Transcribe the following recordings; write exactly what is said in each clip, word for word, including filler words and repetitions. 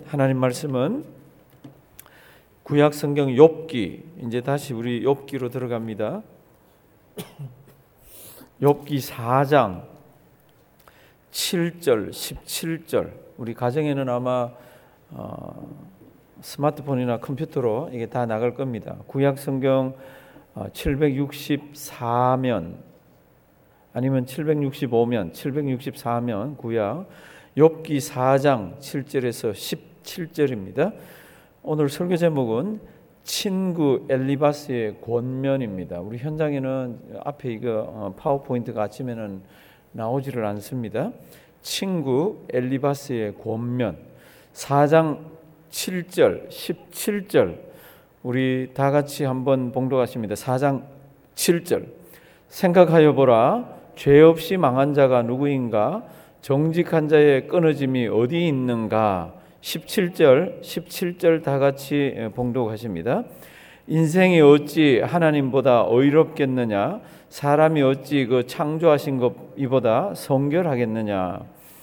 하나님 말씀은 구약 성경 욥기, 이제 다시 우리 욥기로 들어갑니다. 욥기 사 장 칠 절 십칠 절. 우리 가정에는 아마 어, 스마트폰이나 컴퓨터로 이게 다 나갈 겁니다. 구약 성경 칠백육십사 면 아니면 칠백육십오 면, 칠백육십사 면 구약 욥기 사 장 칠 절에서 십칠 절입니다. 오늘 설교 제목은 친구 엘리바스의 권면입니다. 우리 현장에는 앞에 이거 파워포인트가 아침에는 나오지를 않습니다. 친구 엘리바스의 권면 사 장 칠 절 십칠 절 우리 다 같이 한번 봉독하십니다. 사 장 칠 절. 생각하여 보라, 죄 없이 망한 자가 누구인가? 정직한 자의 끊어짐이 어디 있는가? 십칠 절 십칠 절 다 같이 봉독하십니다. 인생이 어찌 하나님보다 의롭겠느냐? 사람이 어찌 그 창조하신 것 이보다 성결하겠느냐?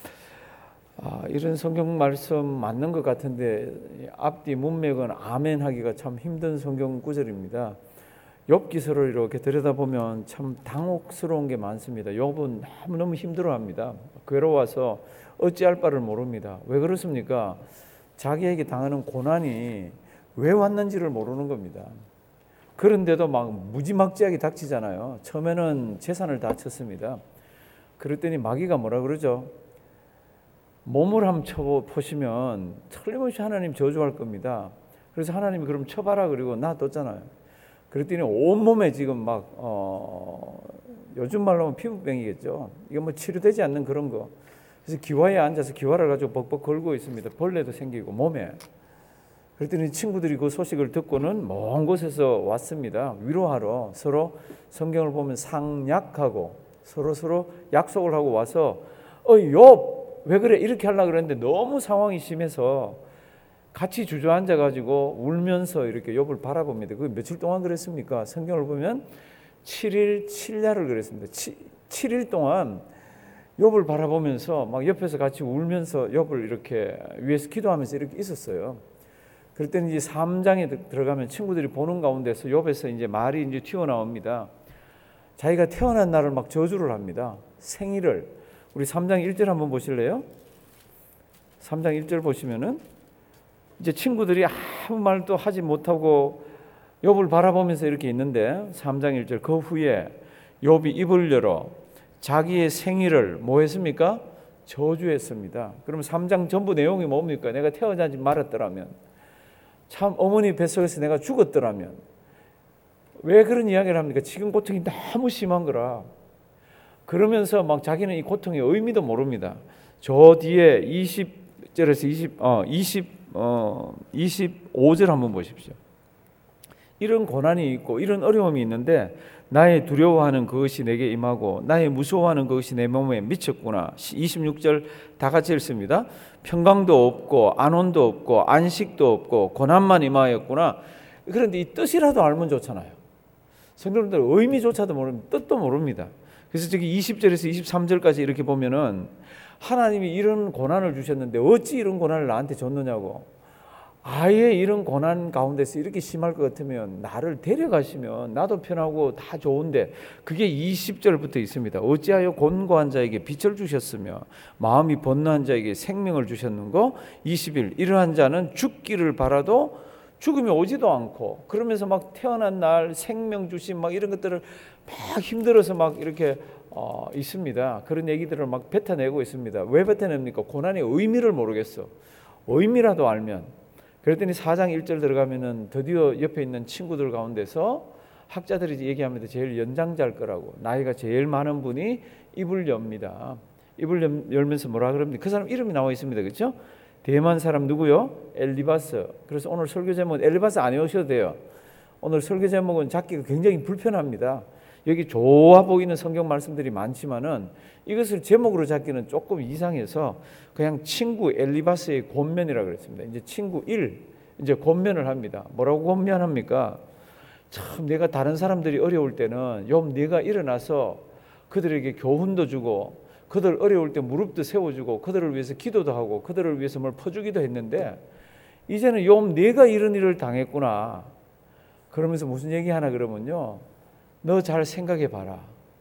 아, 이런 성경 말씀 맞는 것 같은데 앞뒤 문맥은 아멘 하기가 참 힘든 성경 구절입니다. 욥기서를 이렇게 들여다보면 참 당혹스러운 게 많습니다. 욥은 너무너무 힘들어합니다. 괴로워서 어찌할 바를 모릅니다. 왜 그렇습니까? 자기에게 당하는 고난이 왜 왔는지를 모르는 겁니다. 그런데도 막 무지막지하게 닥치잖아요. 처음에는 재산을 다 쳤습니다. 그랬더니 마귀가 뭐라 그러죠? 몸을 한번 쳐보시면 틀림없이 하나님 저주할 겁니다. 그래서 하나님이 그럼 쳐봐라 그리고 놔뒀잖아요. 그랬더니 온몸에 지금 막 어, 요즘 말로 하면 피부병이겠죠. 이게 뭐 치료되지 않는 그런 거. 그래서 기와에 앉아서 기와를 가지고 벅벅 걸고 있습니다. 벌레도 생기고 몸에. 그랬더니 친구들이 그 소식을 듣고는 먼 곳에서 왔습니다. 위로하러 서로 성경을 보면 상약하고 서로 서로 약속을 하고 와서 어이 욥 왜 그래 이렇게 하려고 그랬는데 너무 상황이 심해서 같이 주저앉아 가지고 울면서 이렇게 욥을 바라봅니다. 그 며칠 동안 그랬습니까? 성경을 보면 칠 일 칠 야를 그랬습니다. 칠 일 동안 욥을 바라보면서 막 옆에서 같이 울면서 욥을 이렇게 위에서 기도하면서 이렇게 있었어요. 그랬더니 이제 삼 장에 들어가면 친구들이 보는 가운데서 욥에서 이제 말이 이제 튀어나옵니다. 자기가 태어난 날을 막 저주를 합니다. 생일을. 우리 삼 장 일 절 한번 보실래요? 삼 장 일 절 보시면은 이제 친구들이 아무 말도 하지 못하고 욥을 바라보면서 이렇게 있는데 삼 장 일 절 그 후에 욥이 입을 열어 자기의 생일을 뭐 했습니까? 저주했습니다. 그러면 삼 장 전부 내용이 뭡니까? 내가 태어나지 말았더라면, 참 어머니 뱃속에서 내가 죽었더라면. 왜 그런 이야기를 합니까? 지금 고통이 너무 심한 거라. 그러면서 막 자기는 이 고통의 의미도 모릅니다. 저 뒤에 이십 절에서 이십, 어, 이십, 어, 이십오 절 한번 보십시오. 이런 고난이 있고 이런 어려움이 있는데 나의 두려워하는 그것이 내게 임하고 나의 무서워하는 그것이 내 몸에 미쳤구나. 이십육 절 다 같이 읽습니다. 평강도 없고 안온도 없고 안식도 없고 고난만 임하였구나. 그런데 이 뜻이라도 알면 좋잖아요. 성도님들 의미조차도 모릅니다. 뜻도 모릅니다. 그래서 저기 이십 절에서 이십삼 절까지 이렇게 보면은 하나님이 이런 고난을 주셨는데 어찌 이런 고난을 나한테 줬느냐고. 아예 이런 고난 가운데서 이렇게 심할 것 같으면 나를 데려가시면 나도 편하고 다 좋은데 그게 이십 절부터 있습니다. 어찌하여 곤고한 자에게 빛을 주셨으며 마음이 번뇌한 자에게 생명을 주셨는고 이십일 이러한 자는 죽기를 바라도 죽음이 오지도 않고 그러면서 막 태어난 날 생명 주심 막 이런 것들을 막 힘들어서 막 이렇게 어, 있습니다. 그런 얘기들을 막 뱉어내고 있습니다. 왜 뱉어냅니까? 고난의 의미를 모르겠어. 의미라도 알면. 그랬더니 사 장 일 절 들어가면은 드디어 옆에 있는 친구들 가운데서 학자들이 얘기합니다. 제일 연장자일 거라고. 나이가 제일 많은 분이 입을 엽니다. 입을 열면서 뭐라 그럽니까? 그 사람 이름이 나와 있습니다. 그렇죠? 대만 사람 누구요? 엘리바스. 그래서 오늘 설교 제목은 엘리바스 안 외우셔도 돼요. 오늘 설교 제목은 잡기가 굉장히 불편합니다. 여기 좋아 보이는 성경 말씀들이 많지만은 이것을 제목으로 잡기는 조금 이상해서 그냥 친구 엘리바스의 권면이라고 그랬습니다. 이제 친구 일, 이제 권면을 합니다. 뭐라고 권면합니까? 참 내가 다른 사람들이 어려울 때는 욥 네가 일어나서 그들에게 교훈도 주고 그들 어려울 때 무릎도 세워주고 그들을 위해서 기도도 하고 그들을 위해서 뭘 퍼주기도 했는데 이제는 욥 내가 이런 일을 당했구나. 그러면서 무슨 얘기 하나 그러면요, 너 잘 생각해 봐라.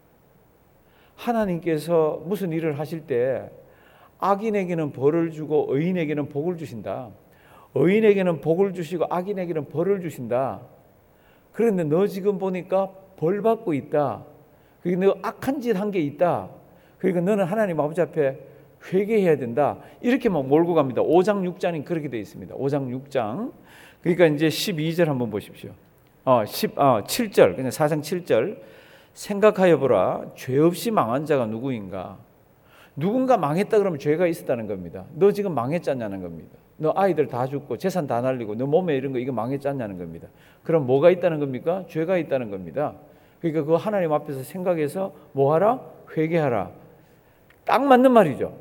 하나님께서 무슨 일을 하실 때 악인에게는 벌을 주고 의인에게는 복을 주신다. 의인에게는 복을 주시고 악인에게는 벌을 주신다. 그런데 너 지금 보니까 벌 받고 있다. 그리고 너 악한 짓 한 게 있다. 그러니까 너는 하나님 아버지 앞에 회개해야 된다. 이렇게 막 몰고 갑니다. 오 장 육 장이 그렇게 되어 있습니다. 오 장 육 장. 그러니까 이제 십이 절 한번 보십시오. 어, 십, 어, 칠 절, 그냥 사 장 칠 절. 생각하여 보라. 죄 없이 망한 자가 누구인가? 누군가 망했다 그러면 죄가 있었다는 겁니다. 너 지금 망했잖냐는 겁니다. 너 아이들 다 죽고 재산 다 날리고 너 몸에 이런 거 이거 망했잖냐는 겁니다. 그럼 뭐가 있다는 겁니까? 죄가 있다는 겁니다. 그러니까 그 하나님 앞에서 생각해서 뭐 하라? 회개하라. 딱 맞는 말이죠.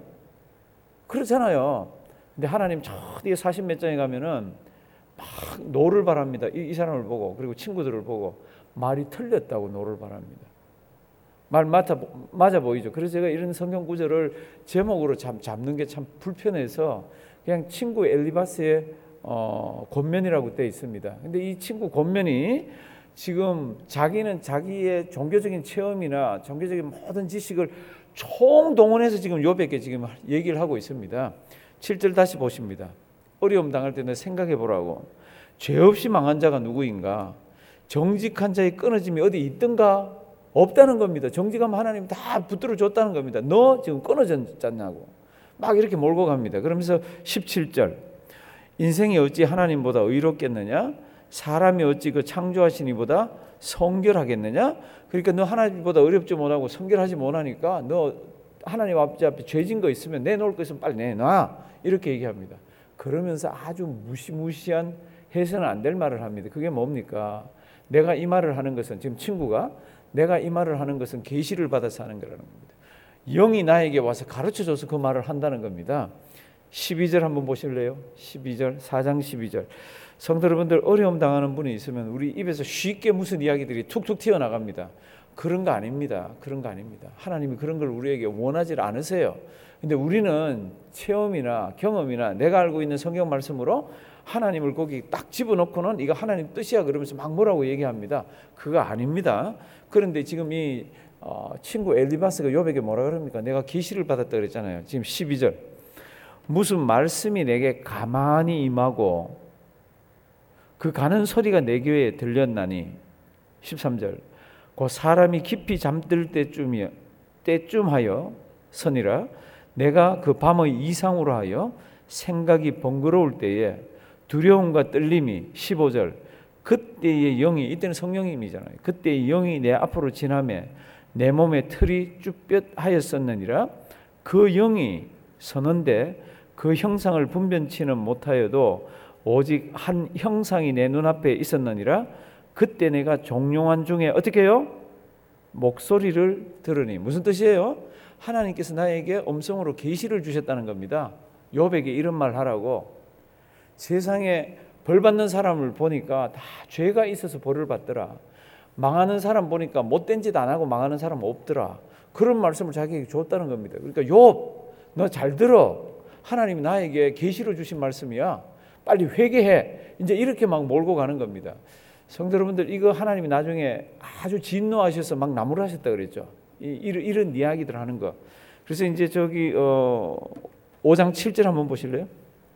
그렇잖아요. 근데 하나님 저 뒤에 사십 몇 장에 가면은 막 노를 바랍니다. 이, 이 사람을 보고 그리고 친구들을 보고 말이 틀렸다고 노를 바랍니다. 말 맞아, 맞아 보이죠. 그래서 제가 이런 성경 구절을 제목으로 잡, 잡는 게 참 불편해서 그냥 친구 엘리바스의 어, 권면이라고 되어 있습니다. 근데 이 친구 권면이 지금 자기는 자기의 종교적인 체험이나 종교적인 모든 지식을 총동원해서 지금 욥에게 지금 얘기를 하고 있습니다. 칠 절 다시 보십니다. 어려움 당할 때는 생각해 보라고. 죄 없이 망한 자가 누구인가? 정직한 자의 끊어짐이 어디 있던가? 없다는 겁니다. 정직하면 하나님 다 붙들어 줬다는 겁니다. 너 지금 끊어졌냐고. 막 이렇게 몰고 갑니다. 그러면서 십칠 절. 인생이 어찌 하나님보다 의롭겠느냐? 사람이 어찌 그 창조하신 이보다 성결하겠느냐? 그러니까 너 하나님보다 어렵지 못하고 성결하지 못하니까 너 하나님 앞에 죄진 거 있으면 내놓을 거 있으면 빨리 내놔. 이렇게 얘기합니다. 그러면서 아주 무시무시한 해서는 안 될 말을 합니다. 그게 뭡니까? 내가 이 말을 하는 것은 지금 친구가 내가 이 말을 하는 것은 계시를 받아서 하는 거라는 겁니다. 영이 나에게 와서 가르쳐줘서 그 말을 한다는 겁니다. 십이 절 한번 보실래요? 십이 절, 사 장 십이 절. 성도 여러분들, 어려움 당하는 분이 있으면 우리 입에서 쉽게 무슨 이야기들이 툭툭 튀어나갑니다. 그런 거 아닙니다. 그런 거 아닙니다. 하나님이 그런 걸 우리에게 원하지 않으세요. 근데 우리는 체험이나 경험이나 내가 알고 있는 성경 말씀으로 하나님을 거기 딱 집어넣고는 이거 하나님 뜻이야 그러면서 막 뭐라고 얘기합니다. 그거 아닙니다. 그런데 지금 이 어, 친구 엘리바스가 욥에게 뭐라 그럽니까? 내가 계시를 받았다 그랬잖아요. 지금 십이 절. 무슨 말씀이 내게 가만히 임하고 그 가는 소리가 내 귀에 들렸나니. 십삼 절. 그 사람이 깊이 잠들 때쯤이 때쯤하여 서니라. 내가 그 밤의 이상으로 하여 생각이 번거로울 때에 두려움과 떨림이. 십오 절. 그때의 영이, 이때는 성령님이잖아요. 그때의 영이 내 앞으로 지나매 내 몸의 틀이 쭈뼛하였었느니라. 그 영이 서는데 그 형상을 분변치는 못하여도 오직 한 형상이 내 눈앞에 있었느니라. 그때 내가 종용한 중에 어떻게 해요? 목소리를 들으니. 무슨 뜻이에요? 하나님께서 나에게 음성으로 계시를 주셨다는 겁니다. 욥에게 이런 말 하라고. 세상에 벌 받는 사람을 보니까 다 죄가 있어서 벌을 받더라. 망하는 사람 보니까 못된 짓 안 하고 망하는 사람 없더라. 그런 말씀을 자기에게 줬다는 겁니다. 그러니까 욥, 너 잘 들어. 하나님이 나에게 계시로 주신 말씀이야. 빨리 회개해. 이제 이렇게 막 몰고 가는 겁니다. 성도 여러분들, 이거 하나님이 나중에 아주 진노하셔서 막 나무라셨다 그랬죠. 이, 이런, 이런 이야기들 하는 거. 그래서 이제 저기 어, 오 장 칠 절 한번 보실래요?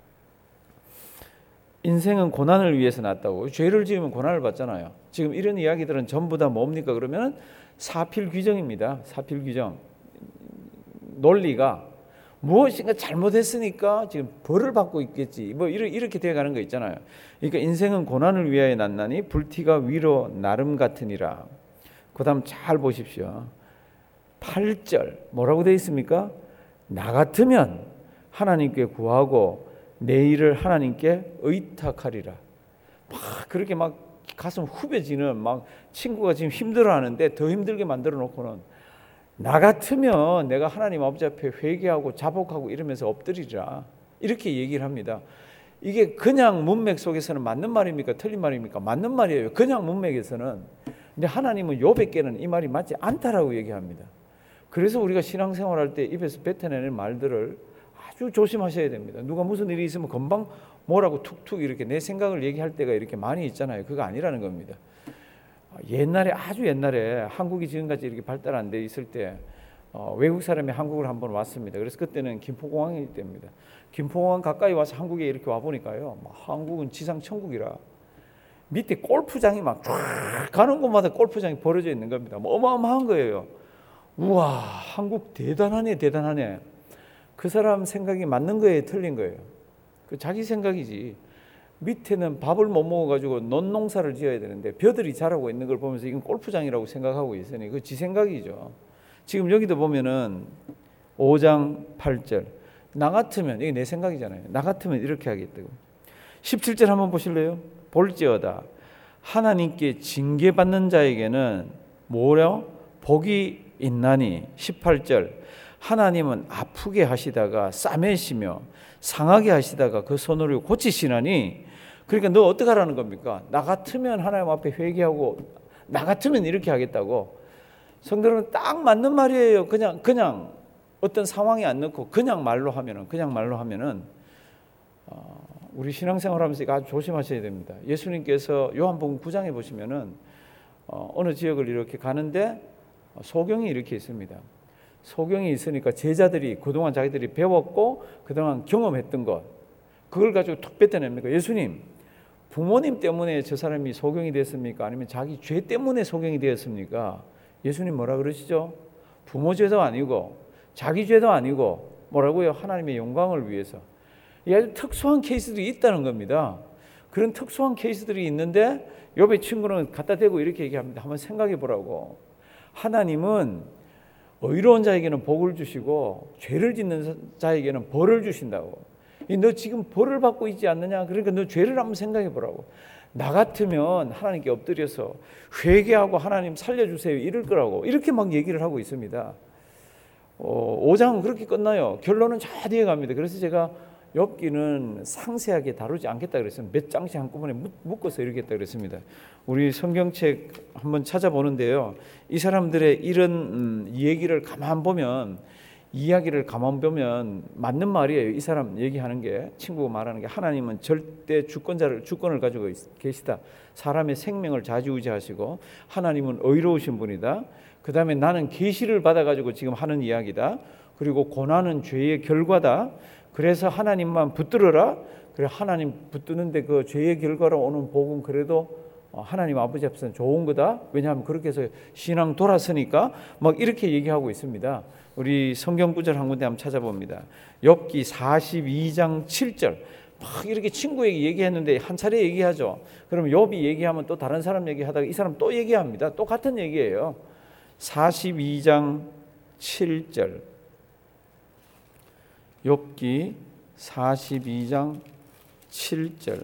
인생은 고난을 위해서 났다고. 죄를 지으면 고난을 받잖아요. 지금 이런 이야기들은 전부 다 뭡니까? 그러면 사필 규정입니다. 사필 규정. 논리가 무엇인가 잘못했으니까 지금 벌을 받고 있겠지. 뭐 이렇게 되어가는 거 있잖아요. 그러니까 인생은 고난을 위하여 났나니 불티가 위로 나름 같으니라. 그 다음 잘 보십시오. 팔 절 뭐라고 되어 있습니까? 나 같으면 하나님께 구하고 내 일을 하나님께 의탁하리라. 막 그렇게 막 가슴 후벼지는 막 친구가 지금 힘들어하는데 더 힘들게 만들어 놓고는 나 같으면 내가 하나님 아버지 앞에 회개하고 자복하고 이러면서 엎드리라. 이렇게 얘기를 합니다. 이게 그냥 문맥 속에서는 맞는 말입니까? 틀린 말입니까? 맞는 말이에요. 그냥 문맥에서는. 근데 하나님은 욥에게는 이 말이 맞지 않다라고 얘기합니다. 그래서 우리가 신앙생활할 때 입에서 뱉어내는 말들을 아주 조심하셔야 됩니다. 누가 무슨 일이 있으면 금방 뭐라고 툭툭 이렇게 내 생각을 얘기할 때가 이렇게 많이 있잖아요. 그거 아니라는 겁니다. 옛날에 아주 옛날에 한국이 지금까지 이렇게 발달 안 돼 있을 때 어, 외국 사람이 한국을 한번 왔습니다. 그래서 그때는 김포공항일 때입니다. 김포공항 가까이 와서 한국에 이렇게 와 보니까요, 뭐 한국은 지상 천국이라 밑에 골프장이 막 쫙 가는 곳마다 골프장이 벌어져 있는 겁니다. 뭐 어마어마한 거예요. 우와, 한국 대단하네, 대단하네. 그 사람 생각이 맞는 거예요, 틀린 거예요? 그 자기 생각이지. 밑에는 밥을 못 먹어가지고 논농사를 지어야 되는데 벼들이 자라고 있는 걸 보면서 이건 골프장이라고 생각하고 있으니 그 지 생각이죠. 지금 여기도 보면은 오 장 팔 절, 나 같으면, 이게 내 생각이잖아요. 나 같으면 이렇게 하겠다고. 십칠 절 한번 보실래요? 볼지어다 하나님께 징계받는 자에게는 뭐려? 복이 있나니. 십팔 절, 하나님은 아프게 하시다가 싸매시며 상하게 하시다가 그 손으로 고치시나니. 그러니까 너 어떻게 하라는 겁니까? 나 같으면 하나님 앞에 회개하고 나 같으면 이렇게 하겠다고. 성도는 딱 맞는 말이에요. 그냥 그냥 어떤 상황에 안 넣고 그냥 말로 하면은 그냥 말로 하면은 어, 우리 신앙생활하면서 이거 아주 조심하셔야 됩니다. 예수님께서 요한복음 구 장에 보시면은 어, 어느 지역을 이렇게 가는데 소경이 이렇게 있습니다. 소경이 있으니까 제자들이 그동안 자기들이 배웠고 그동안 경험했던 것, 그걸 가지고 툭 뱉어냅니까? 예수님, 부모님 때문에 저 사람이 소경이 됐습니까? 아니면 자기 죄 때문에 소경이 되었습니까? 예수님 뭐라 그러시죠? 부모 죄도 아니고 자기 죄도 아니고 뭐라고요? 하나님의 영광을 위해서. 이 아주 특수한 케이스들이 있다는 겁니다. 그런 특수한 케이스들이 있는데 욥의 친구는 갖다 대고 이렇게 얘기합니다. 한번 생각해 보라고. 하나님은 의로운 자에게는 복을 주시고 죄를 짓는 자에게는 벌을 주신다고. 너 지금 벌을 받고 있지 않느냐? 그러니까 너 죄를 한번 생각해 보라고. 나 같으면 하나님께 엎드려서 회개하고 하나님 살려주세요 이럴 거라고. 이렇게 막 얘기를 하고 있습니다. 어, 오 장은 그렇게 끝나요. 결론은 저 뒤에 갑니다. 그래서 제가 욥기는 상세하게 다루지 않겠다 그랬어요. 몇 장씩 한꺼번에 묶어서 이러겠다 그랬습니다. 우리 성경책 한번 찾아보는데요, 이 사람들의 이런 음, 얘기를 가만 보면, 이야기를 가만 보면 맞는 말이에요. 이 사람 얘기하는 게, 친구가 말하는 게, 하나님은 절대 주권자를 주권을 가지고 계시다. 사람의 생명을 좌지우지하시고 하나님은 의로우신 분이다. 그 다음에 나는 계시를 받아가지고 지금 하는 이야기다. 그리고 고난은 죄의 결과다. 그래서 하나님만 붙들어라. 그래, 하나님 붙드는데 그 죄의 결과로 오는 복은 그래도 하나님 아버지 앞에서는 좋은 거다. 왜냐하면 그렇게 해서 신앙 돌아서니까. 막 이렇게 얘기하고 있습니다. 우리 성경 구절 한 군데 한번 찾아봅니다. 욥기 사십이 장 칠 절. 막 이렇게 친구에게 얘기했는데 한 차례 얘기하죠. 그러면 욥이 얘기하면 또 다른 사람 얘기하다가 이 사람 또 얘기합니다. 똑같은 얘기예요. 사십이 장 칠 절. 욥기 사십이 장 칠 절.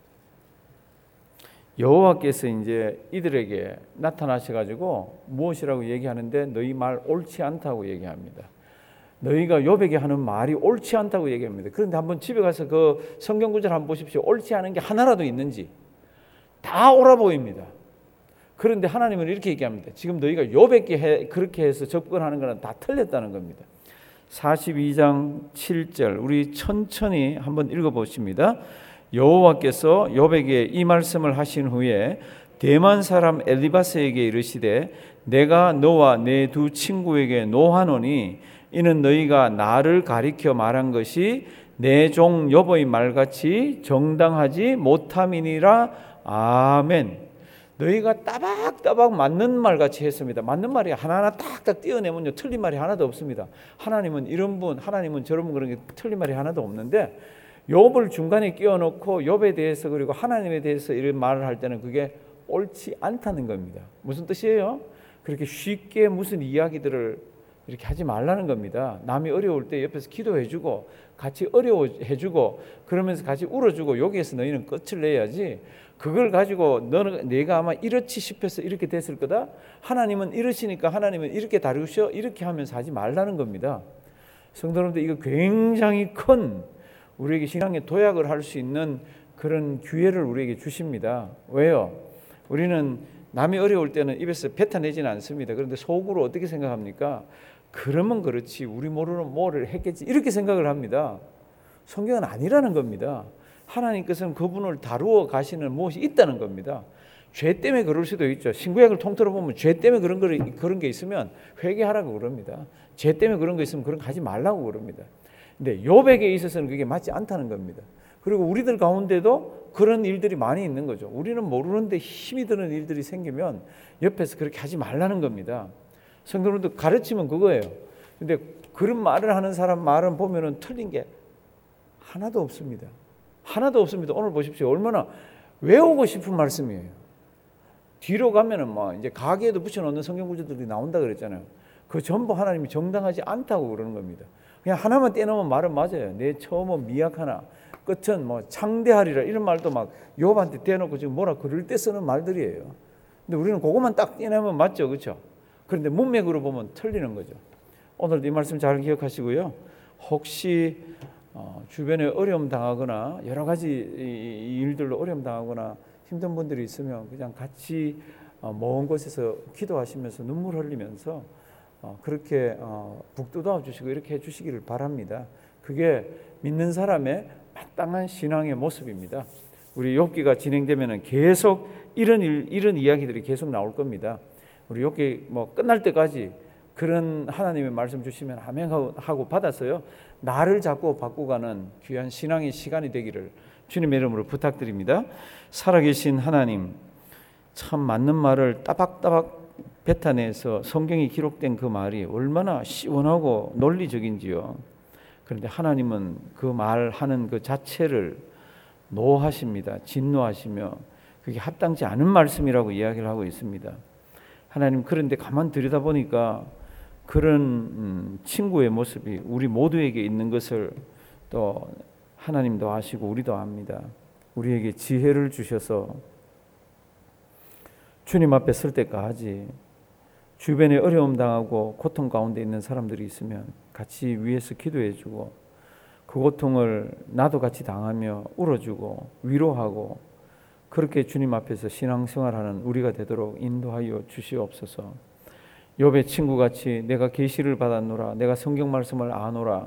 여호와께서 이제 이들에게 나타나셔 가지고 무엇이라고 얘기하는데 너희 말 옳지 않다고 얘기합니다. 너희가 욥에게 하는 말이 옳지 않다고 얘기합니다. 그런데 한번 집에 가서 그 성경 구절 한번 보십시오. 옳지 않은 게 하나라도 있는지 다 옳아 보입니다. 그런데 하나님은 이렇게 얘기합니다. 지금 너희가 욥에게 그렇게 해서 접근하는 것은 다 틀렸다는 겁니다. 사십이 장 칠 절 우리 천천히 한번 읽어보십니다. 여호와께서 욥에게 이 말씀을 하신 후에 대만 사람 엘리바스에게 이르시되 내가 너와 내 두 친구에게 노하노니 이는 너희가 나를 가리켜 말한 것이 내 종 욥의 말같이 정당하지 못함이니라. 아멘. 너희가 따박따박 맞는 말같이 했습니다. 맞는 말이 하나하나 딱딱 띄어내면요 틀린 말이 하나도 없습니다. 하나님은 이런 분, 하나님은 저런 분, 그런 게 틀린 말이 하나도 없는데 욥을 중간에 끼워놓고 욥에 대해서 그리고 하나님에 대해서 이런 말을 할 때는 그게 옳지 않다는 겁니다. 무슨 뜻이에요? 그렇게 쉽게 무슨 이야기들을 이렇게 하지 말라는 겁니다. 남이 어려울 때 옆에서 기도해주고 같이 어려워해주고 그러면서 같이 울어주고 여기에서 너희는 끝을 내야지, 그걸 가지고 너는 내가 아마 이렇지 싶어서 이렇게 됐을 거다, 하나님은 이러시니까 하나님은 이렇게 다루셔, 이렇게 하면서 하지 말라는 겁니다. 성도 여러분들, 이거 굉장히 큰 우리에게 신앙의 도약을 할 수 있는 그런 기회를 우리에게 주십니다. 왜요? 우리는 남이 어려울 때는 입에서 뱉어내지는 않습니다. 그런데 속으로 어떻게 생각합니까? 그러면 그렇지 우리 모르는 뭐를 했겠지 이렇게 생각을 합니다. 성경은 아니라는 겁니다. 하나님께서는 그분을 다루어 가시는 무엇이 있다는 겁니다. 죄 때문에 그럴 수도 있죠. 신구약을 통틀어 보면 죄 때문에 그런 거 그런 게 있으면 회개하라고 그럽니다. 죄 때문에 그런 거 있으면 그런 거 하지 말라고 그럽니다. 근데 욥에게 있어서는 그게 맞지 않다는 겁니다. 그리고 우리들 가운데도 그런 일들이 많이 있는 거죠. 우리는 모르는데 힘이 드는 일들이 생기면 옆에서 그렇게 하지 말라는 겁니다. 성도님도 가르치면 그거예요. 근데 그런 말을 하는 사람 말은 보면은 틀린 게 하나도 없습니다. 하나도 없습니다. 오늘 보십시오. 얼마나 외우고 싶은 말씀이에요. 뒤로 가면은 뭐 이제 가게에도 붙여놓는 성경 구절들이 나온다 그랬잖아요. 그 전부 하나님이 정당하지 않다고 그러는 겁니다. 그냥 하나만 떼놓으면 말은 맞아요. 내 처음은 미약하나 끝은 뭐 창대하리라 이런 말도 막 욥한테 떼놓고 지금 뭐라 그럴 때 쓰는 말들이에요. 근데 우리는 그것만 딱 떼내면 맞죠, 그렇죠? 그런데 문맥으로 보면 틀리는 거죠. 오늘도 이 말씀 잘 기억하시고요. 혹시 어, 주변에 어려움 당하거나 여러 가지 일들로 어려움 당하거나 힘든 분들이 있으면 그냥 같이 어, 먼 곳에서 기도하시면서 눈물 흘리면서 어, 그렇게 어, 북돋아 주시고 이렇게 해주시기를 바랍니다. 그게 믿는 사람의 마땅한 신앙의 모습입니다. 우리 욥기가 진행되면은 계속 이런 일, 이런 이야기들이 계속 나올 겁니다. 우리 욥기 뭐 끝날 때까지 그런 하나님의 말씀 주시면 아멘 하고 받아서요. 나를 자꾸 바꾸가는 귀한 신앙의 시간이 되기를 주님의 이름으로 부탁드립니다. 살아계신 하나님, 참 맞는 말을 따박따박 뱉어내서 성경이 기록된 그 말이 얼마나 시원하고 논리적인지요. 그런데 하나님은 그 말하는 그 자체를 노하십니다. 진노하시며 그게 합당치 않은 말씀이라고 이야기를 하고 있습니다. 하나님, 그런데 가만 들여다보니까 그런 음, 친구의 모습이 우리 모두에게 있는 것을 또 하나님도 아시고 우리도 압니다. 우리에게 지혜를 주셔서 주님 앞에 설 때까지 주변에 어려움 당하고 고통 가운데 있는 사람들이 있으면 같이 위에서 기도해주고 그 고통을 나도 같이 당하며 울어주고 위로하고 그렇게 주님 앞에서 신앙생활하는 우리가 되도록 인도하여 주시옵소서. 욥의 친구같이 내가 계시를 받았노라, 내가 성경 말씀을 아노라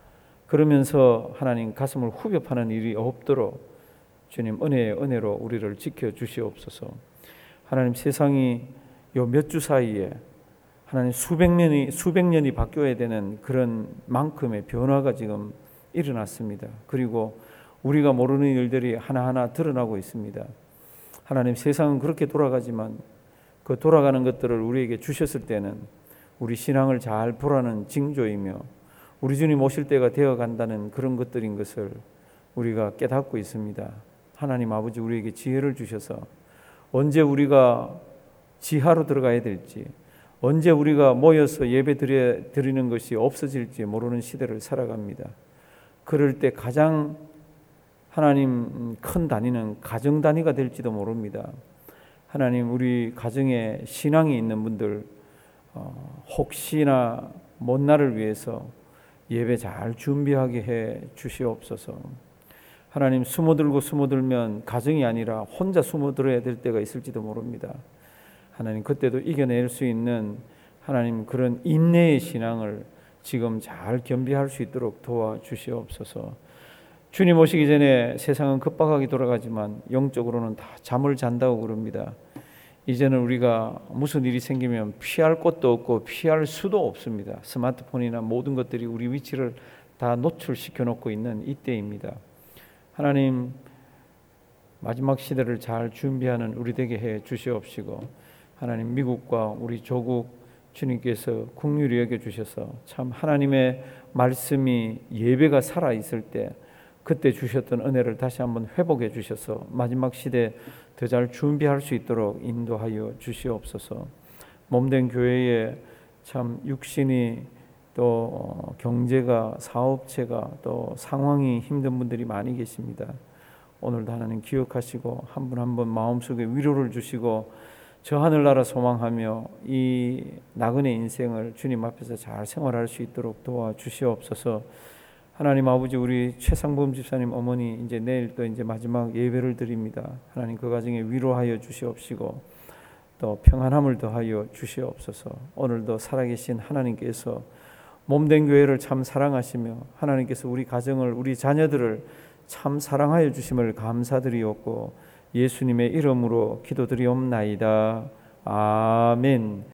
그러면서 하나님 가슴을 후벼 파는 일이 없도록 주님 은혜의 은혜로 우리를 지켜주시옵소서. 하나님, 세상이 요 몇 주 사이에 하나님 수백 년이 수백 년이 바뀌어야 되는 그런 만큼의 변화가 지금 일어났습니다. 그리고 우리가 모르는 일들이 하나하나 드러나고 있습니다. 하나님, 세상은 그렇게 돌아가지만 그 돌아가는 것들을 우리에게 주셨을 때는 우리 신앙을 잘 보라는 징조이며 우리 주님 오실 때가 되어 간다는 그런 것들인 것을 우리가 깨닫고 있습니다. 하나님 아버지, 우리에게 지혜를 주셔서 언제 우리가 지하로 들어가야 될지, 언제 우리가 모여서 예배 드려, 드리는 것이 없어질지 모르는 시대를 살아갑니다. 그럴 때 가장 하나님 큰 단위는 가정 단위가 될지도 모릅니다. 하나님, 우리 가정에 신앙이 있는 분들 어, 혹시나 먼 날을 위해서 예배 잘 준비하게 해 주시옵소서. 하나님, 숨어들고 숨어들면 가정이 아니라 혼자 숨어들어야 될 때가 있을지도 모릅니다. 하나님, 그때도 이겨낼 수 있는 하나님 그런 인내의 신앙을 지금 잘 겸비할 수 있도록 도와주시옵소서. 주님 오시기 전에 세상은 급박하게 돌아가지만 영적으로는 다 잠을 잔다고 그럽니다. 이제는 우리가 무슨 일이 생기면 피할 곳도 없고 피할 수도 없습니다. 스마트폰이나 모든 것들이 우리 위치를 다 노출시켜 놓고 있는 이때입니다. 하나님, 마지막 시대를 잘 준비하는 우리 되게 해 주시옵시고, 하나님, 미국과 우리 조국 주님께서 긍휼히 여겨 주셔서 참 하나님의 말씀이 예배가 살아 있을 때 그때 주셨던 은혜를 다시 한번 회복해 주셔서 마지막 시대 더 잘 준비할 수 있도록 인도하여 주시옵소서. 몸된 교회에 참 육신이 또 경제가 사업체가 또 상황이 힘든 분들이 많이 계십니다. 오늘도 하나님 기억하시고 한 분 한 분 마음속에 위로를 주시고 저 하늘나라 소망하며 이 나그네 인생을 주님 앞에서 잘 생활할 수 있도록 도와주시옵소서. 하나님 아버지, 우리 최상범 집사님 어머니 이제 내일 또 이제 마지막 예배를 드립니다. 하나님, 그 가정에 위로하여 주시옵시고 또 평안함을 더하여 주시옵소서. 오늘도 살아계신 하나님께서 몸된 교회를 참 사랑하시며 하나님께서 우리 가정을, 우리 자녀들을 참 사랑하여 주심을 감사드리옵고 예수님의 이름으로 기도드리옵나이다. 아멘.